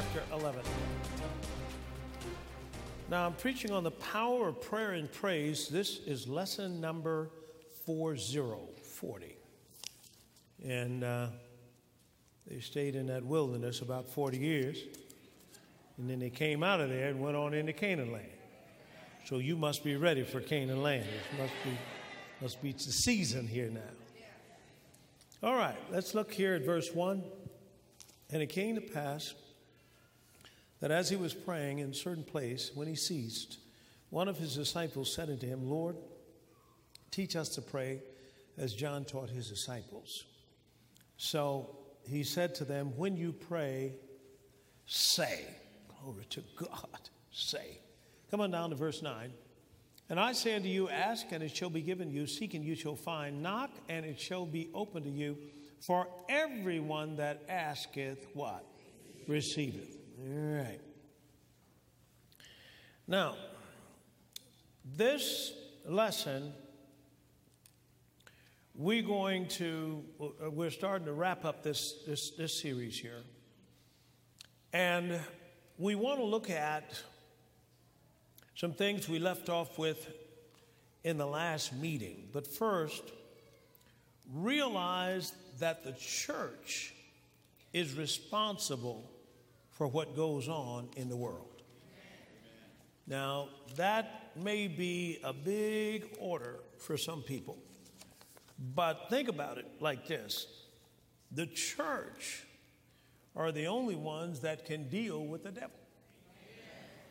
chapter 11. Now, I'm preaching on the power of prayer and praise. This is lesson number 40. And they stayed in that wilderness about 40 years. And then they came out of there and went on into Canaan land. So you must be ready for Canaan land. It must be the season here now. All right, let's look here at verse 1. And it came to pass that as he was praying in a certain place, when he ceased, one of his disciples said unto him, Lord, teach us to pray as John taught his disciples. So he said to them, when you pray, say, glory to God, say. Come on down to verse 9. And I say unto you, ask, and it shall be given you. Seek, and you shall find. Knock, and it shall be opened to you. For everyone that asketh, what? Receiveth. All right. Now, this lesson, we're starting to wrap up this series here. And we want to look at some things we left off with in the last meeting. But first, realize that the church is responsible for what goes on in the world. Now, that may be a big order for some people. But think about it like this. The church are the only ones that can deal with the devil.